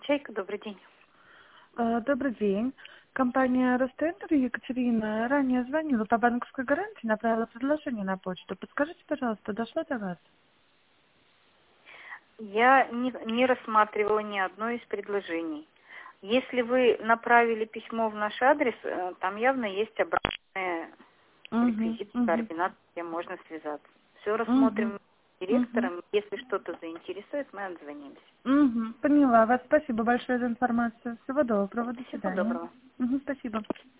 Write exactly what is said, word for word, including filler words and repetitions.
Ячейка, добрый день. Э, Добрый день. Компания Ростендер, Екатерина, ранее звонила по банковской гарантии, направила предложение на почту. Подскажите, пожалуйста, дошло до вас? Я не, не рассматривала ни одно из предложений. Если вы направили письмо в наш адрес, э, там явно есть обратные Угу, реквизиты, угу, координаты, где можно связаться. Все угу, рассмотрим с угу, директором. Если что-то заинтересует, мы отзвонимся. угу. Поняла вас. Спасибо большое за информацию. Всего доброго. До Всего свидания. доброго. Угу, спасибо.